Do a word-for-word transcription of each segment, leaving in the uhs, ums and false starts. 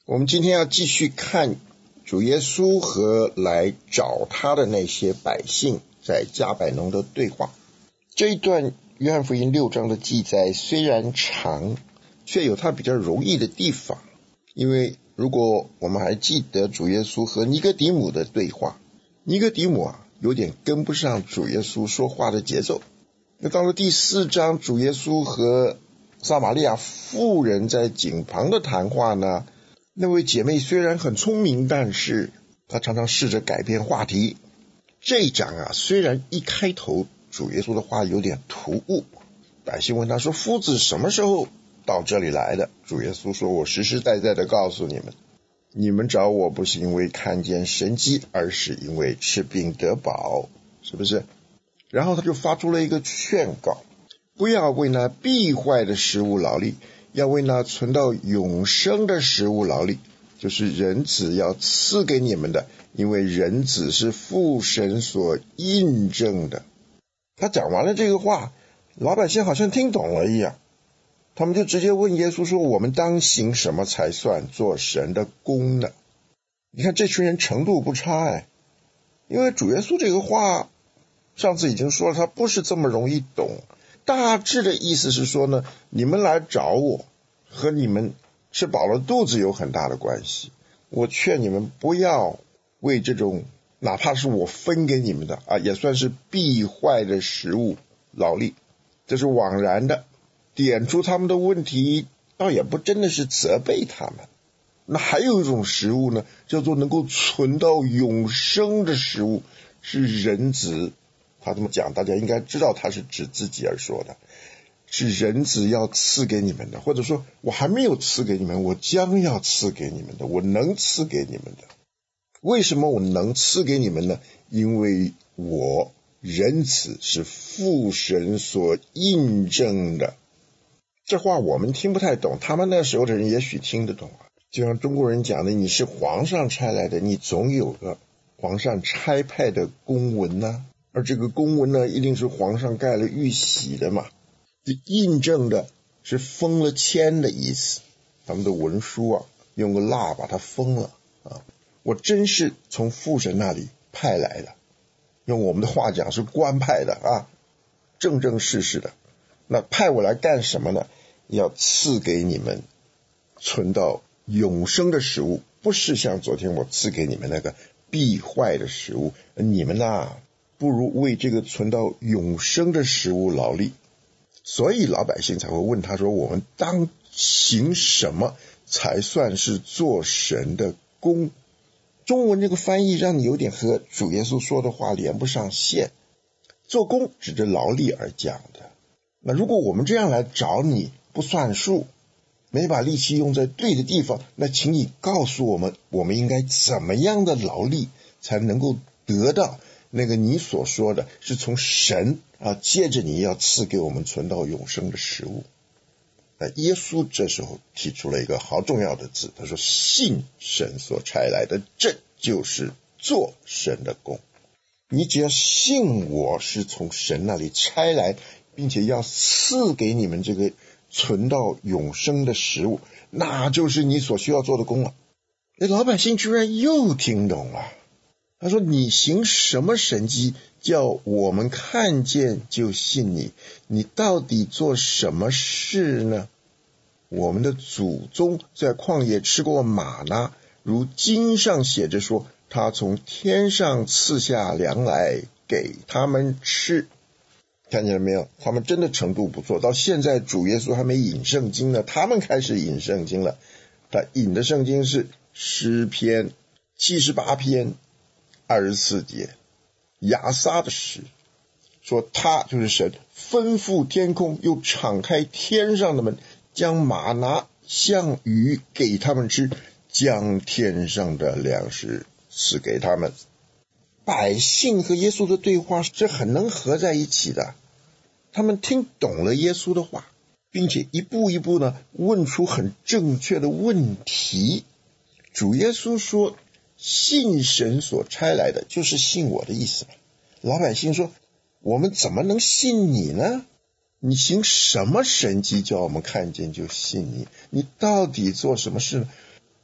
我们今天要继续看主耶稣和来找他的那些百姓在加百农的对话。这一段约翰福音六章的记载虽然长，却有它比较容易的地方。因为如果我们还记得主耶稣和尼哥底母的对话，尼哥底母啊有点跟不上主耶稣说话的节奏。那到了第四章，主耶稣和撒玛利亚妇人在井旁的谈话呢，那位姐妹虽然很聪明，但是她常常试着改变话题。这一章啊，虽然一开头主耶稣的话有点突兀，百姓问他说，夫子什么时候到这里来的？主耶稣说，我实实在在的告诉你们，你们找我不是因为看见神迹，而是因为吃饼得饱，是不是？然后他就发出了一个劝告，不要为那必坏的食物劳力，要为那存到永生的食物劳力，就是人子要赐给你们的，因为人子是父神所印证的。他讲完了这个话，老百姓好像听懂了一样，他们就直接问耶稣说，我们当行什么才算做神的工呢？你看这群人程度不差哎，因为主耶稣这个话上次已经说了，他不是这么容易懂。大致的意思是说呢，你们来找我和你们吃饱了肚子有很大的关系。我劝你们不要为这种哪怕是我分给你们的啊，也算是必坏的食物劳力，这是枉然的。点出他们的问题，倒也不真的是责备他们。那还有一种食物呢，叫做能够存到永生的食物，是人子。他这么讲，大家应该知道他是指自己而说的，是人子要赐给你们的，或者说我还没有赐给你们，我将要赐给你们的，我能赐给你们的。为什么我能赐给你们呢？因为我人子是父神所印证的。这话我们听不太懂，他们那时候的人也许听得懂啊。就像中国人讲的，你是皇上差来的，你总有个皇上差派的公文啊，而这个公文呢，一定是皇上盖了玉玺的嘛。印证的是封了签的意思，他们的文书啊，用个蜡把它封了啊。我真是从父神那里派来的，用我们的话讲是官派的啊，正正式式的。那派我来干什么呢？要赐给你们存到永生的食物，不是像昨天我赐给你们那个必坏的食物。你们啊，不如为这个存到永生的食物劳力。所以老百姓才会问他说，我们当行什么才算是做神的工？中文这个翻译让你有点和主耶稣说的话连不上线。做工指着劳力而讲的。那如果我们这样来找你不算数，没把力气用在对的地方，那请你告诉我们，我们应该怎么样的劳力才能够得到那个你所说的是从神啊，接着你要赐给我们存到永生的食物。那耶稣这时候提出了一个好重要的字，他说信神所差来的，这就是做神的工。你只要信我是从神那里差来，并且要赐给你们这个存到永生的食物，那就是你所需要做的工了。那老百姓居然又听懂了，他说你行什么神迹叫我们看见就信你？你到底做什么事呢？我们的祖宗在旷野吃过玛纳，如经上写着说，他从天上赐下粮来给他们吃。看见了没有？他们真的程度不错，到现在主耶稣还没引圣经呢，他们开始引圣经了。他引的圣经是诗篇七十八篇二十四节，亚萨的诗，说他就是神，吩咐天空，又敞开天上的门，将玛拿像雨给他们吃，将天上的粮食赐给他们。百姓和耶稣的对话是很能合在一起的，他们听懂了耶稣的话，并且一步一步呢问出很正确的问题。主耶稣说信神所差来的就是信我的意思。老百姓说我们怎么能信你呢？你行什么神迹叫我们看见就信你？你到底做什么事呢？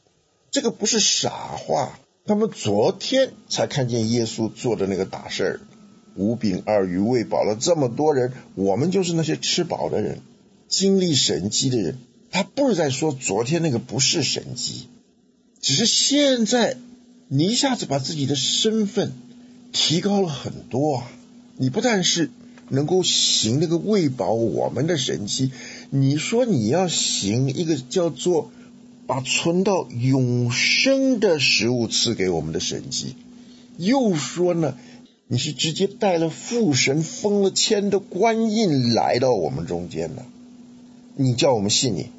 这个不是傻话，他们昨天才看见耶稣做的那个大事儿，五饼二鱼喂饱了这么多人，我们就是那些吃饱的人，经历神迹的人。他不是在说昨天那个不是神迹，只是现在你一下子把自己的身份提高了很多啊！你不但是能够行那个喂饱我们的神迹，你说你要行一个叫做把存到永生的食物赐给我们的神迹，又说呢你是直接带了父神封了签的官印来到我们中间呢，你叫我们信你，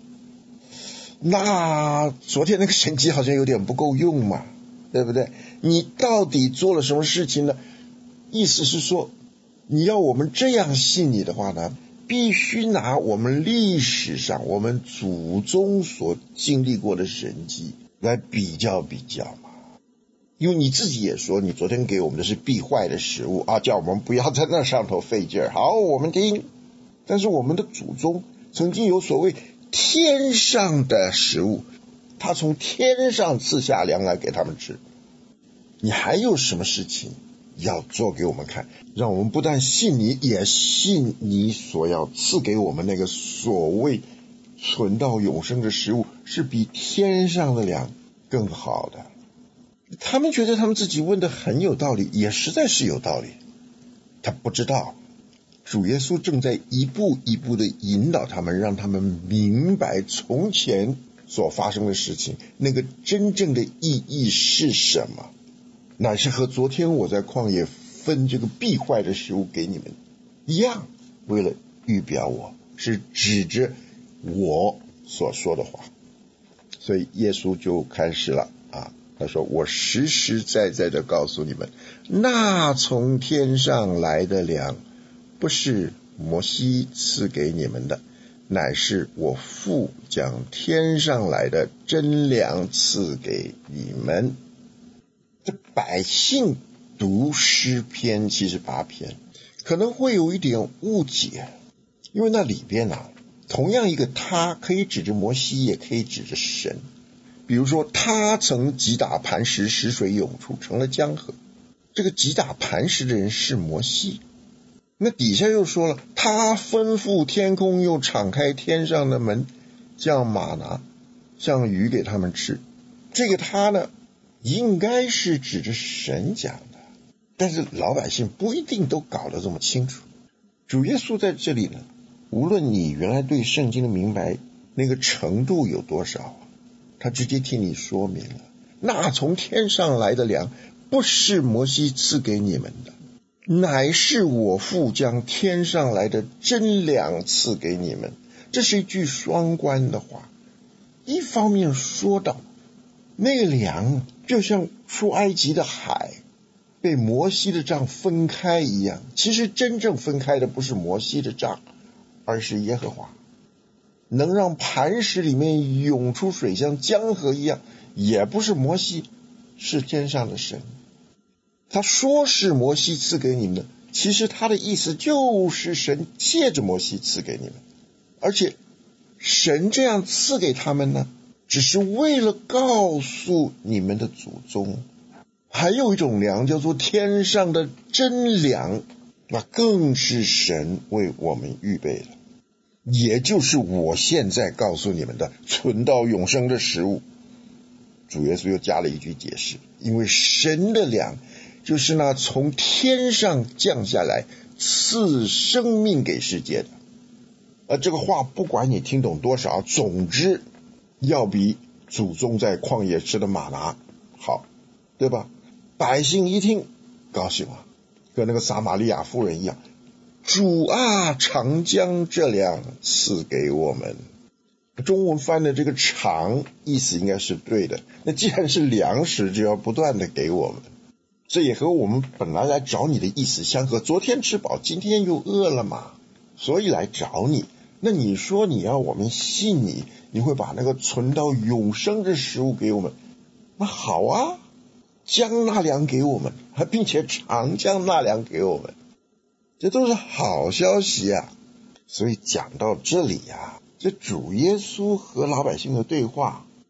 那昨天那个神迹好像有点不够用嘛，对不对？你到底做了什么事情呢？意思是说你要我们这样信你的话呢，必须拿我们历史上我们祖宗所经历过的神迹来比较比较嘛。因为你自己也说你昨天给我们的是必坏的食物啊，叫我们不要在那上头费劲儿。好，我们听。但是我们的祖宗曾经有所谓天上的食物，他从天上赐下粮来给他们吃。你还有什么事情要做给我们看，让我们不但信你，也信你所要赐给我们那个所谓存到永生的食物是比天上的粮更好的。他们觉得他们自己问的很有道理，也实在是有道理。他不知道主耶稣正在一步一步的引导他们，让他们明白从前所发生的事情那个真正的意义是什么，乃是和昨天我在旷野分这个必坏的食物给你们一样，为了预表我是指着我所说的话。所以耶稣就开始了啊，他说我实实在在的告诉你们，那从天上来的粮不是摩西赐给你们的，乃是我父将天上来的真粮赐给你们。这百姓读诗篇七十八篇可能会有一点误解，因为那里边啊，同样一个他可以指着摩西，也可以指着神。比如说他曾击打磐石，使水涌出，成了江河，这个击打磐石的人是摩西。那底下又说了，他吩咐天空，又敞开天上的门，降玛拿像鱼给他们吃。这个他呢，应该是指着神讲的，但是老百姓不一定都搞得这么清楚。主耶稣在这里呢，无论你原来对圣经的明白那个程度有多少，他直接替你说明了，那从天上来的粮不是摩西赐给你们的，乃是我父将天上来的真粮赐给你们。这是一句双关的话，一方面说到那个粮就像出埃及的海被摩西的杖分开一样，其实真正分开的不是摩西的杖，而是耶和华。能让磐石里面涌出水像江河一样，也不是摩西，是天上的神。他说是摩西赐给你们的，其实他的意思就是神借着摩西赐给你们，而且神这样赐给他们呢，只是为了告诉你们的祖宗，还有一种粮叫做天上的真粮，那更是神为我们预备的，也就是我现在告诉你们的存到永生的食物。主耶稣又加了一句解释，因为神的粮就是那从天上降下来赐生命给世界的。而这个话不管你听懂多少，总之要比祖宗在旷野吃的玛拿好，对吧？百姓一听高兴了，跟那个撒玛利亚妇人一样，主啊，常将这粮赐给我们。中文翻的这个常意思应该是对的，那既然是粮食，就要不断的给我们，这也和我们本来来找你的意思相合，昨天吃饱，今天又饿了嘛，所以来找你。那你说你要我们信你，你会把那个存到永生的食物给我们，那好啊，将那粮给我们，并且常将那粮给我们，这都是好消息啊。所以讲到这里啊，这主耶稣和老百姓的对话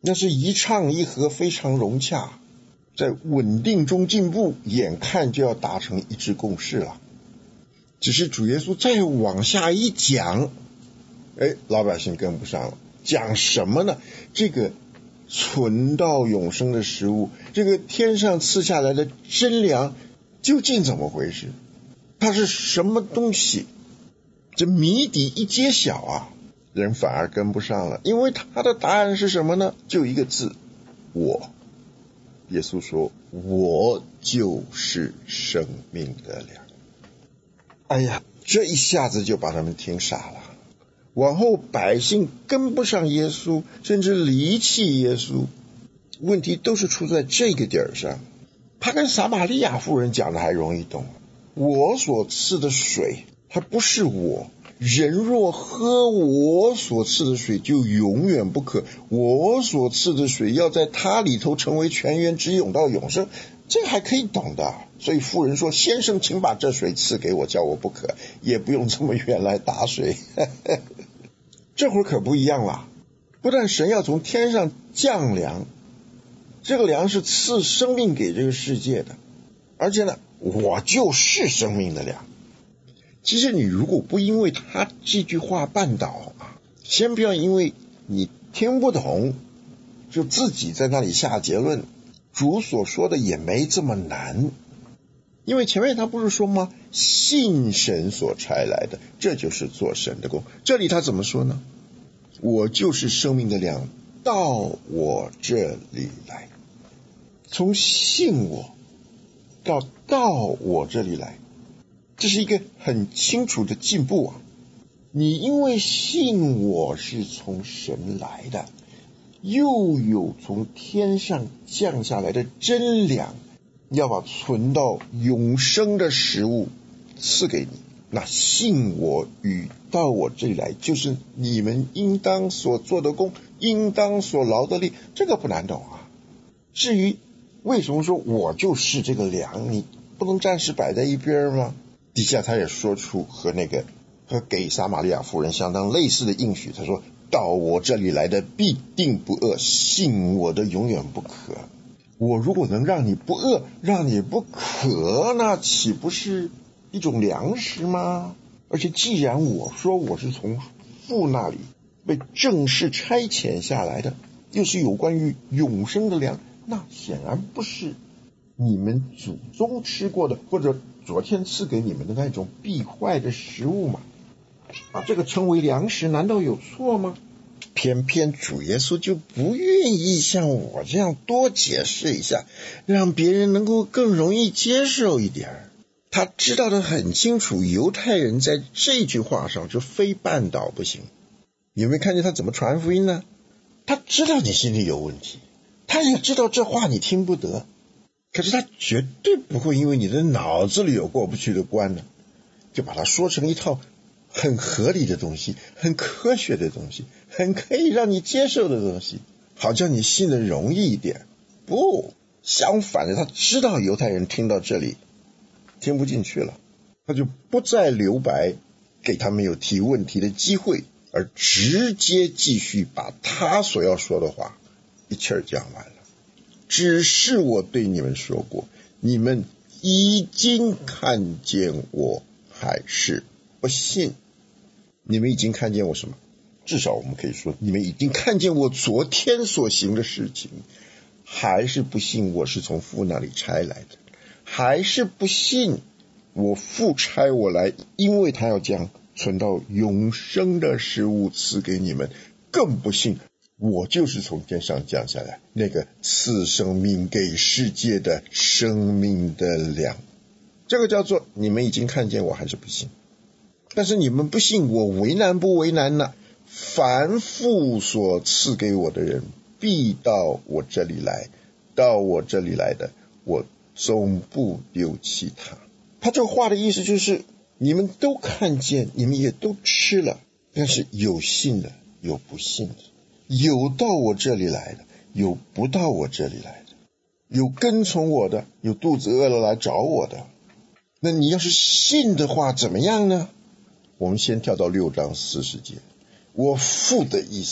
那是一唱一和，非常融洽，在稳定中进步，眼看就要达成一致共识了。只是主耶稣再往下一讲，哎，老百姓跟不上了。讲什么呢？这个存到永生的食物，这个天上赐下来的真粮，究竟怎么回事？它是什么东西？这谜底一揭晓啊，人反而跟不上了，因为他的答案是什么呢？就一个字，我。耶稣说，我就是生命的粮。哎呀，这一下子就把他们听傻了。往后百姓跟不上耶稣，甚至离弃耶稣，问题都是出在这个点上。他跟撒玛利亚妇人讲的还容易懂，我所赐的水，它不是我，人若喝我所赐的水，就永远不渴，我所赐的水要在他里头成为泉源，直涌到永生，这个还可以懂的。所以妇人说，先生请把这水赐给我，叫我不渴，也不用这么远来打水。这会儿可不一样了，不但神要从天上降粮，这个粮是赐生命给这个世界的，而且呢，我就是生命的粮。其实你如果不因为他这句话绊倒啊，先不要因为你听不懂就自己在那里下结论，主所说的也没这么难。因为前面他不是说吗？信神所差来的，这就是做神的工。这里他怎么说呢？我就是生命的粮，到我这里来。从信我到到我这里来，这是一个很清楚的进步啊！你因为信我是从神来的，又有从天上降下来的真粮，要把存到永生的食物赐给你。那信我与到我这里来，就是你们应当所做的工，应当所劳的力，这个不难懂啊。至于为什么说我就是这个粮，你不能暂时摆在一边吗？底下他也说出和那个和给撒玛利亚妇人相当类似的应许，他说，到我这里来的必定不饿，信我的永远不渴。我如果能让你不饿，让你不渴，那岂不是一种粮食吗？而且既然我说我是从父那里被正式差遣下来的，又是有关于永生的粮，那显然不是你们祖宗吃过的，或者昨天赐给你们的那种必坏的食物嘛。把这个称为粮食，难道有错吗？偏偏主耶稣就不愿意像我这样多解释一下，让别人能够更容易接受一点。他知道得很清楚，犹太人在这句话上就非绊倒不行。你有没有看见他怎么传福音呢？他知道你心里有问题，他也知道这话你听不得，可是他绝对不会因为你的脑子里有过不去的关呢，就把它说成一套很合理的东西，很科学的东西，很可以让你接受的东西，好叫你信得容易一点。不，相反的，他知道犹太人听到这里听不进去了，他就不再留白给他们有提问题的机会，而直接继续把他所要说的话一气儿讲完了。只是我对你们说过，你们已经看见我，还是不信。你们已经看见我什么？至少我们可以说，你们已经看见我昨天所行的事情，还是不信我是从父那里差来的，还是不信我父差我来，因为他要将存到永生的食物赐给你们，更不信我就是从天上降下来，那个赐生命给世界的生命的粮。这个叫做你们已经看见我，还是不信。但是你们不信我，为难不为难呢？凡父所赐给我的人，必到我这里来，到我这里来的，我总不丢弃他。他这话的意思就是，你们都看见，你们也都吃了，但是有信的，有不信的，有到我这里来的，有不到我这里来的，有跟从我的，有肚子饿了来找我的。那你要是信的话，怎么样呢？我们先跳到六章四十节。我父的意思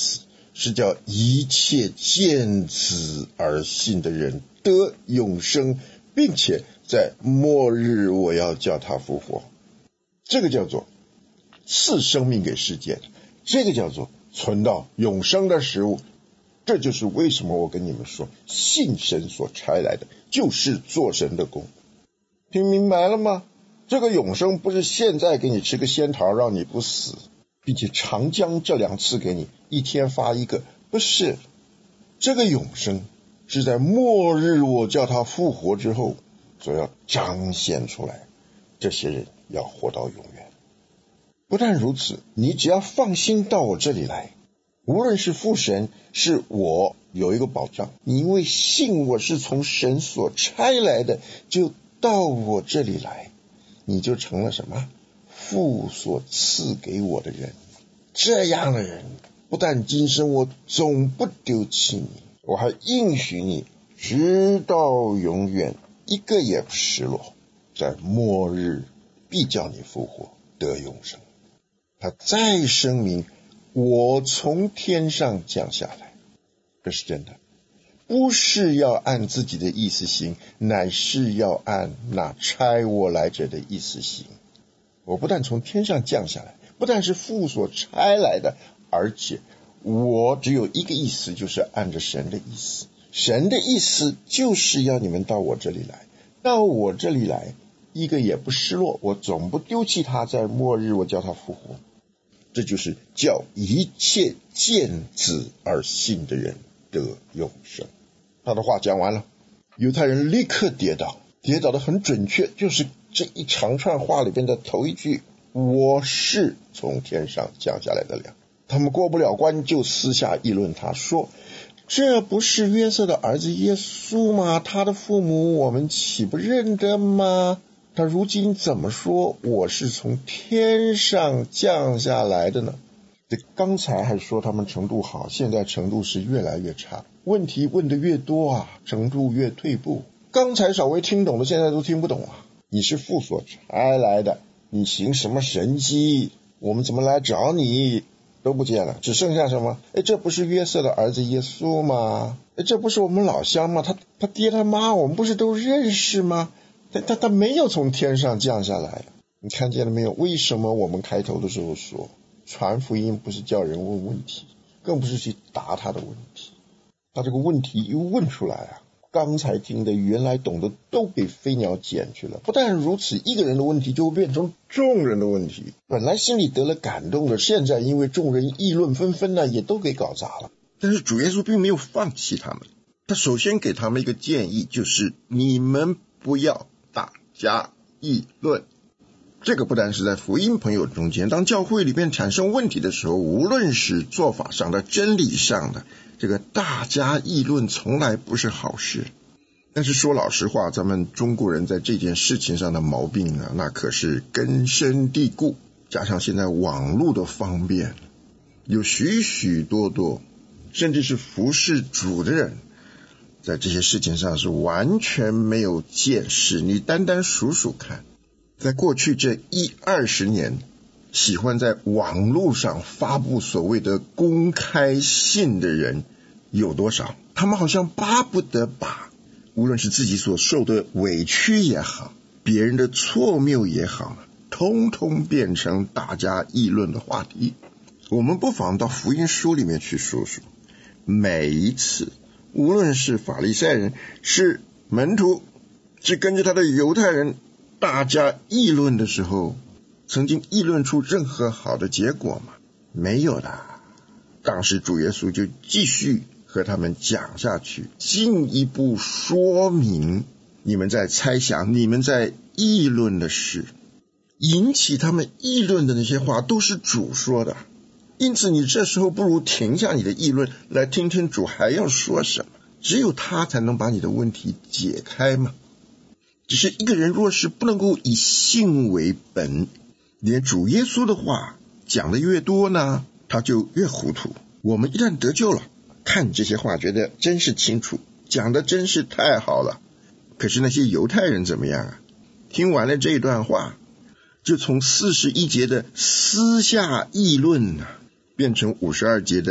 是叫一切见子而信的人得永生，并且在末日我要叫他复活。这个叫做赐生命给世界的，这个叫做存到永生的食物。这就是为什么我跟你们说，信神所差来的就是做神的工。听明白了吗？这个永生不是现在给你吃个仙桃让你不死，并且常将这两次给你，一天发一个，不是。这个永生是在末日我叫他复活之后所要彰显出来，这些人要活到永远。不但如此，你只要放心到我这里来，无论是父神是我，有一个保障，你因为信我是从神所差来的，就到我这里来，你就成了什么？父所赐给我的人。这样的人，不但今生我总不丢弃你，我还应许你直到永远，一个也不失落，在末日必叫你复活得永生。他再声明，我从天上降下来，这是真的，不是要按自己的意思行，乃是要按那差我来者的意思行。我不但从天上降下来，不但是父所差来的，而且我只有一个意思，就是按着神的意思。神的意思就是要你们到我这里来，到我这里来，一个也不失落，我总不丢弃他，在末日我叫他复活。这就是叫一切见子而信的人得永生。他的话讲完了，犹太人立刻跌倒，跌倒的很准确，就是这一长串话里边的头一句，我是从天上降下来的粮。他们过不了关，就私下议论他，说这不是约瑟的儿子耶稣吗？他的父母我们岂不认得吗？他如今怎么说我是从天上降下来的呢？这刚才还说他们程度好，现在程度是越来越差，问题问得越多啊，程度越退步。刚才稍微听懂的，现在都听不懂啊。你是父所差来的，你行什么神迹，我们怎么来找你都不见了，只剩下什么？哎，这不是约瑟的儿子耶稣吗？哎，这不是我们老乡吗？他他爹他妈我们不是都认识吗？他他他没有从天上降下来。你看见了没有？为什么我们开头的时候说传福音不是叫人问问题，更不是去答他的问题。他这个问题一问出来啊，刚才听的原来懂的都给飞鸟捡去了。不但如此，一个人的问题就会变成众人的问题，本来心里得了感动的，现在因为众人议论纷纷呢，也都给搞砸了。但是主耶稣并没有放弃他们，他首先给他们一个建议，就是你们不要大家议论。这个不但是在福音朋友中间，当教会里面产生问题的时候，无论是做法上的、真理上的，这个大家议论从来不是好事。但是说老实话，咱们中国人在这件事情上的毛病啊，那可是根深蒂固，加上现在网络的方便，有许许多多甚至是服侍主的人在这些事情上是完全没有见识。你单单数数看，在过去这一二十年，喜欢在网络上发布所谓的公开信的人有多少？他们好像巴不得把无论是自己所受的委屈也好，别人的错谬也好，通通变成大家议论的话题。我们不妨到福音书里面去说说，每一次无论是法利赛人，是门徒，是跟着他的犹太人，大家议论的时候，曾经议论出任何好的结果吗？没有的。当时主耶稣就继续和他们讲下去，进一步说明你们在猜想，你们在议论的事，引起他们议论的那些话都是主说的。因此你这时候不如停下你的议论，来听听主还要说什么，只有他才能把你的问题解开嘛。只是一个人若是不能够以信为本，连主耶稣的话讲的越多呢，他就越糊涂。我们一旦得救了，看这些话觉得真是清楚，讲的真是太好了。可是那些犹太人怎么样啊？听完了这段话，就从四十一节的私下议论啊，变成五十二节的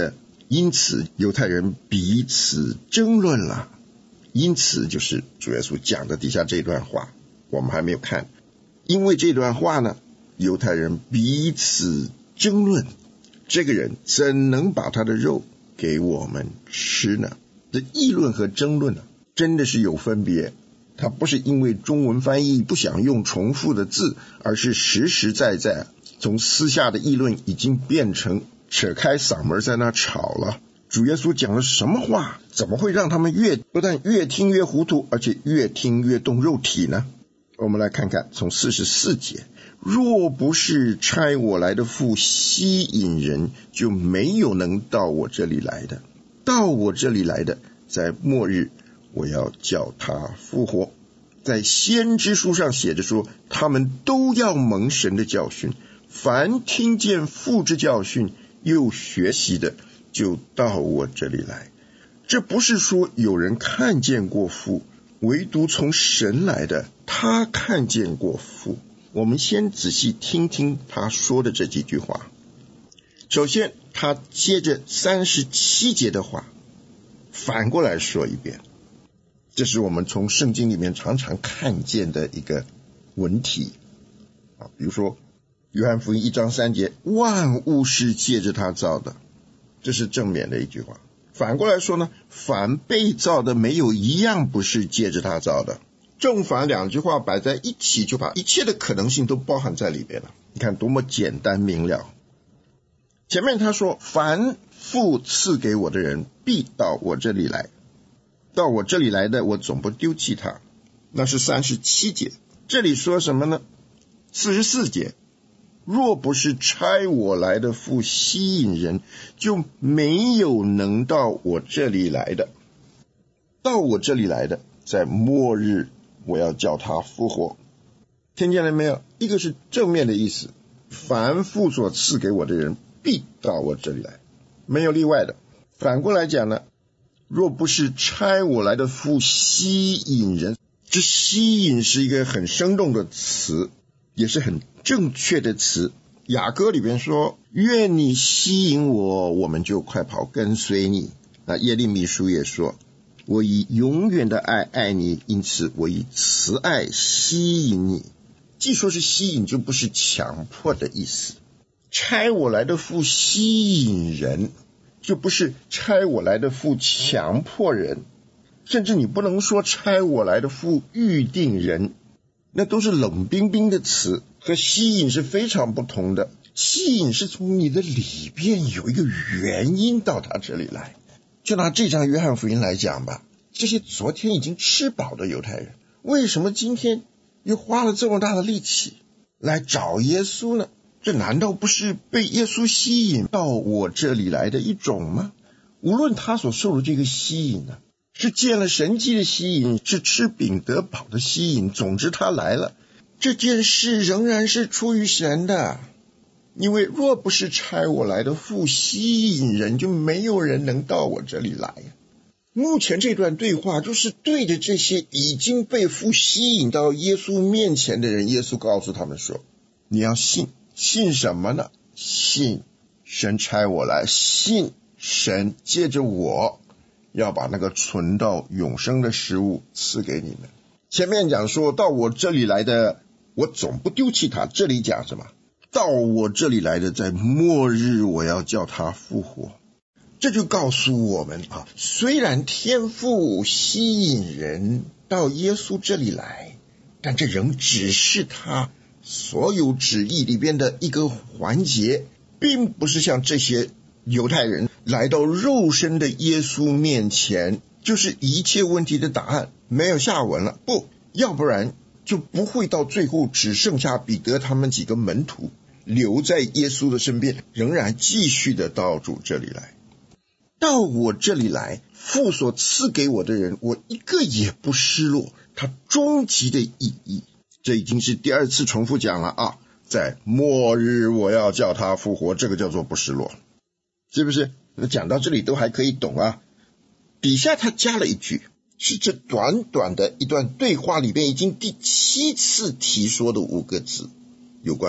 因此犹太人彼此争论了。因此就是主耶稣讲的底下这段话，我们还没有看。因为这段话呢，犹太人彼此争论，这个人怎能把他的肉给我们吃呢？这议论和争论呢，真的是有分别。它不是因为中文翻译不想用重复的字，而是实实在在从私下的议论已经变成扯开嗓门在那吵了。主耶稣讲了什么话，怎么会让他们越不但越听越糊涂，而且越听越动肉体呢？我们来看看从四十四节，若不是差我来的父吸引人，就没有能到我这里来的。到我这里来的，在末日我要叫他复活。在先知书上写着说，他们都要蒙神的教训，凡听见父之教训又学习的，就到我这里来。这不是说有人看见过父，唯独从神来的，他看见过父。我们先仔细听听他说的这几句话。首先他接着三十七节的话反过来说一遍，这是我们从圣经里面常常看见的一个文体啊，比如说约翰福音一章三节，万物是借着他造的，这是正面的一句话。反过来说呢，凡被造的没有一样不是借着他造的。正反两句话摆在一起，就把一切的可能性都包含在里边了。你看多么简单明了。前面他说，凡父赐给我的人必到我这里来，到我这里来的我总不丢弃他，那是三十七节。这里说什么呢？四十四节，若不是差我来的父吸引人，就没有能到我这里来的。到我这里来的，在末日我要叫他复活。听见了没有？一个是正面的意思，凡父所赐给我的人必到我这里来，没有例外的。反过来讲呢，若不是差我来的父吸引人，这吸引是一个很生动的词，也是很正确的词。雅歌里边说，愿你吸引我，我们就快跑跟随你。那耶利米书也说，我以永远的爱爱你，因此我以慈爱吸引你。既说是吸引，就不是强迫的意思。差我来的父吸引人，就不是差我来的父强迫人，甚至你不能说差我来的父预定人，那都是冷冰冰的词，和吸引是非常不同的。吸引是从你的里边有一个原因到他这里来。就拿这章约翰福音来讲吧，这些昨天已经吃饱的犹太人，为什么今天又花了这么大的力气来找耶稣呢？这难道不是被耶稣吸引到我这里来的一种吗？无论他所受的这个吸引呢，是见了神迹的吸引，是吃饼得饱的吸引，总之他来了，这件事仍然是出于神的。因为若不是差我来的父吸引人，就没有人能到我这里来。目前这段对话就是对着这些已经被父吸引到耶稣面前的人，耶稣告诉他们说，你要信。信什么呢？信神差我来，信神借着我要把那个存到永生的食物赐给你们。前面讲说到我这里来的，我总不丢弃他。这里讲什么？到我这里来的，在末日我要叫他复活。这就告诉我们啊，虽然天父吸引人到耶稣这里来，但这仍只是他所有旨意里边的一个环节，并不是像这些犹太人来到肉身的耶稣面前就是一切问题的答案，没有下文了。不，要不然就不会到最后只剩下彼得他们几个门徒留在耶稣的身边，仍然继续的到主这里来。到我这里来，父所赐给我的人，我一个也不失落，他终极的意义。这已经是第二次重复讲了啊，在末日我要叫他复活，这个叫做不失落，是不是？那讲到这里都还可以懂啊。底下他加了一句，是这短短的一段对话里边已经第七次提说的五个字，有关于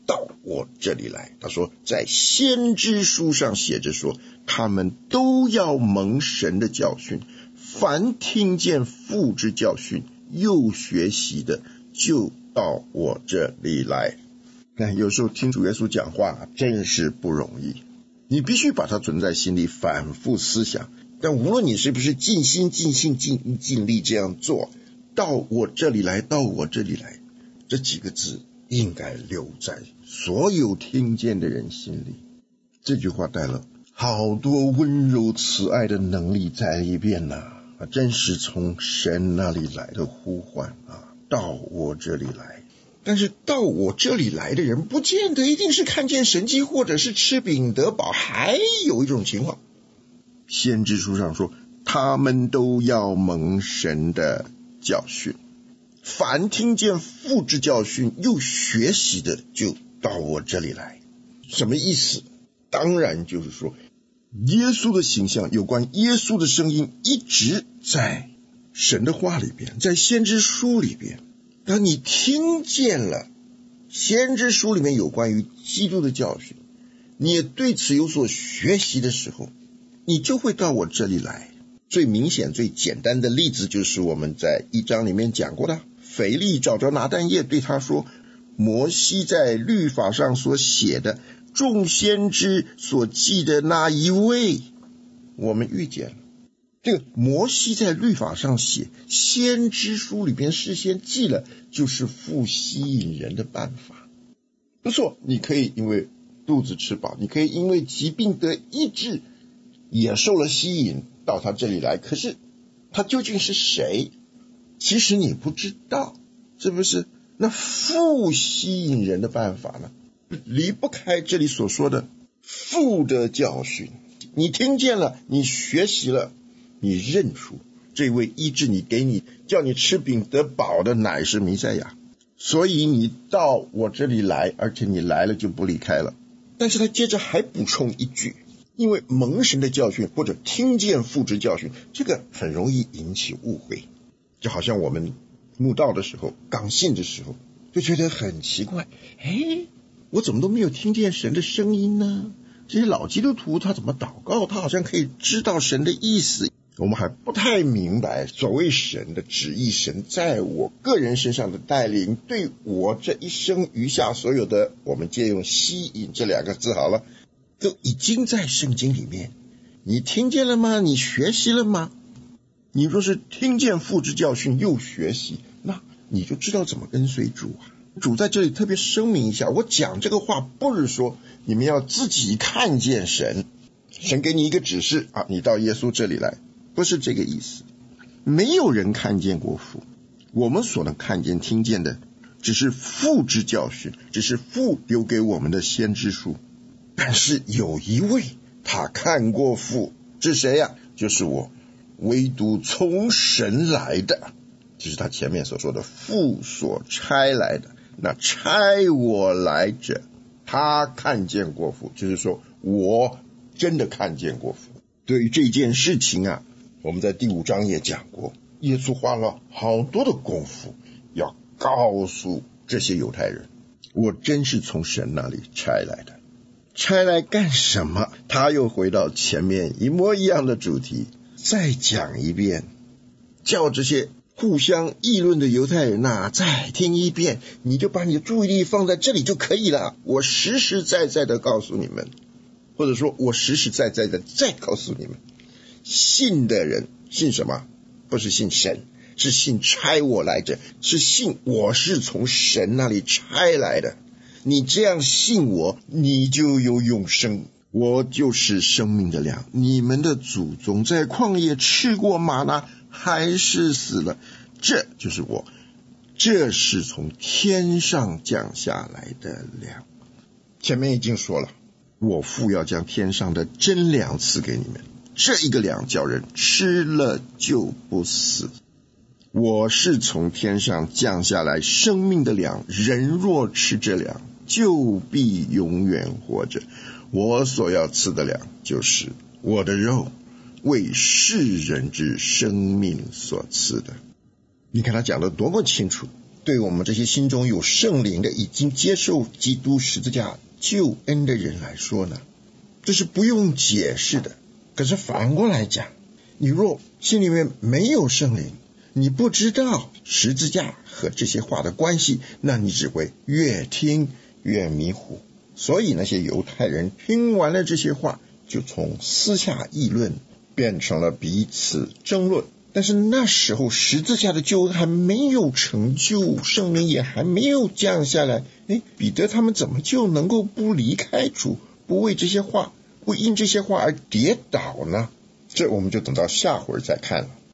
到我这里来。他说在先知书上写着说，他们都要蒙神的教训，凡听见父之教训又学习的，就到我这里来。看，有时候听主耶稣讲话真是不容易，你必须把它存在心里，反复思想。但无论你是不是尽心尽性尽尽力这样做，到我这里来，到我这里来，这几个字应该留在所有听见的人心里。这句话带了好多温柔慈爱的能力在里边呐、啊，真是从神那里来的呼唤啊！到我这里来。但是到我这里来的人不见得一定是看见神迹或者是吃饼得饱，还有一种情况，先知书上说他们都要蒙神的教训，凡听见父之教训又学习的，就到我这里来。什么意思？当然就是说耶稣的形象，有关耶稣的声音一直在神的话里边，在先知书里边。当你听见了先知书里面有关于基督的教训，你也对此有所学习的时候，你就会到我这里来。最明显最简单的例子就是我们在一章里面讲过的，腓利找着拿但业对他说，摩西在律法上所写的众先知所记的那一位，我们遇见了。这个摩西在律法上写，先知书里边事先记了，就是父吸引人的办法。不错，你可以因为肚子吃饱，你可以因为疾病得医治，也受了吸引到他这里来，可是他究竟是谁？其实你不知道，是不是？那父吸引人的办法呢，离不开这里所说的父的教训。你听见了，你学习了，你认出这位医治你给你叫你吃饼得饱的乃是弥赛亚，所以你到我这里来，而且你来了就不离开了。但是他接着还补充一句，因为蒙神的教训或者听见父之教训，这个很容易引起误会。就好像我们慕道的时候，刚信的时候就觉得很奇怪，诶，我怎么都没有听见神的声音呢？这些老基督徒他怎么祷告，他好像可以知道神的意思。我们还不太明白所谓神的旨意，神在我个人身上的带领，对我这一生余下所有的，我们借用吸引这两个字好了，都已经在圣经里面。你听见了吗？你学习了吗？你若是听见父之教训又学习，那你就知道怎么跟随主啊。主在这里特别声明一下，我讲这个话不是说你们要自己看见神，神给你一个指示啊，你到耶稣这里来，不是这个意思。没有人看见过父，我们所能看见听见的只是父之教训，只是父留给我们的先知书。但是有一位他看过父，是谁呀、啊？就是我，唯独从神来的，就是他前面所说的父所差来的，那差我来者他看见过父，就是说我真的看见过父。对于这件事情啊，我们在第五章也讲过，耶稣花了好多的功夫要告诉这些犹太人，我真是从神那里差来的。差来干什么？他又回到前面一模一样的主题，再讲一遍，叫这些互相议论的犹太人啊，再听一遍，你就把你的注意力放在这里就可以了。我实实在在的告诉你们，或者说我实实在在的再告诉你们，信的人信什么？不是信神，是信差我来者，是信我是从神那里差来的。你这样信我，你就有永生，我就是生命的粮。你们的祖宗在旷野吃过玛纳，还是死了，这就是我，这是从天上降下来的粮。前面已经说了，我父要将天上的真粮赐给你们，这一个粮叫人吃了就不死。我是从天上降下来生命的粮，人若吃这粮，就必永远活着。我所要赐的粮，就是我的肉，为世人之生命所赐的。你看他讲得多么清楚， 对我们这些心中有圣灵的，已经接受基督十字架救恩的人来说呢，这是不用解释的。可是反过来讲，你若心里面没有圣灵，你不知道十字架和这些话的关系，那你只会越听越迷糊。所以那些犹太人听完了这些话，就从私下议论变成了彼此争论。但是那时候十字架的救恩还没有成就，圣灵也还没有降下来，诶，彼得他们怎么就能够不离开主，不为这些话，不因这些话而跌倒呢？这我们就等到下回再看了。